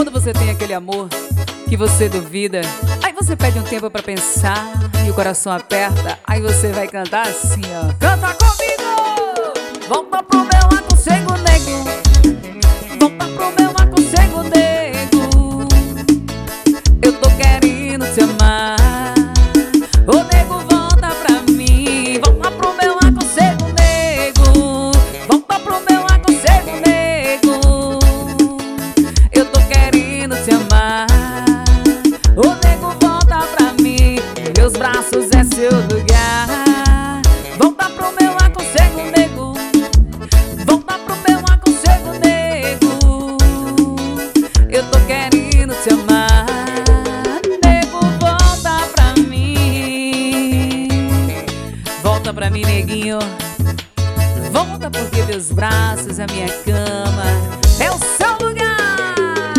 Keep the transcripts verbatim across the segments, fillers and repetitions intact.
Quando você tem aquele amor que você duvida, aí você pede um tempo pra pensar e o coração aperta, aí você vai cantar assim, ó. Canta comigo! Volta pro meu aconchego, nego. Volta pro meu aconchego, nego. Eu tô querendo te amar. Ô nego, volta pra mim. Volta pro meu aconchego, nego. Volta pro meu aconchego, nego. Eu tô querendo te amar. Ô nego, volta pra mim. Meus braços é seu lugar. Volta pro meu aconchego, nego. Volta pro meu aconchego, nego. Eu tô querendo te amar. Nego, volta pra mim. Volta pra mim, neguinho. Volta porque meus braços, a minha cama é o seu lugar.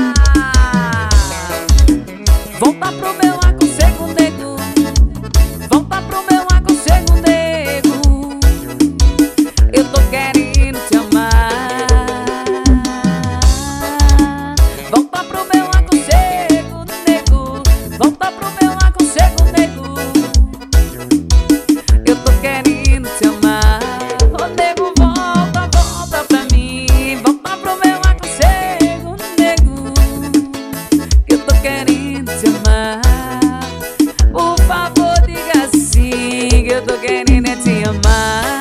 Volta pro meu aconchego, nego. Volta pro meu aconchego, nego. Eu tô querendo te amar. Volta pro meu aconchego, nego. Volta pro meu aconchego, nego. Eu tô querendo te amar. Ô nego, volta, volta pra mim. Volta pro meu aconchego, nego. Eu tô querendo te amar. Por favor, diga sim, que eu tô querendo é te amar.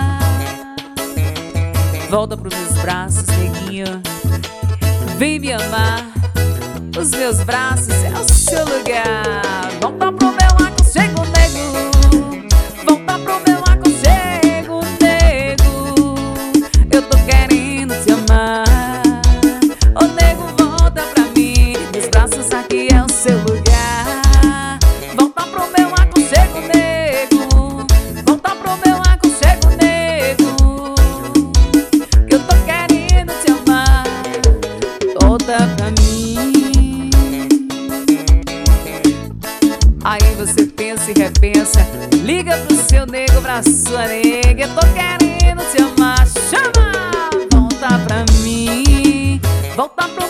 Volta pros meus braços, neguinho. Vem me amar. Os meus braços é o seu lugar. Volta pro meu aconchego, nego. Volta pro meu aconchego, nego. Eu tô querendo te amar. Ô nego, volta pra mim. Meus braços aqui é o seu lugar. Volta pro meu aconchego, nego. Volta pro meu aconchego, nego. Eu tô querendo te amar. Volta pra mim. Aí você pensa e repensa. Liga pro seu nego, pra sua nega. Eu tô querendo te amar. Chama! Volta pra mim. Volta pro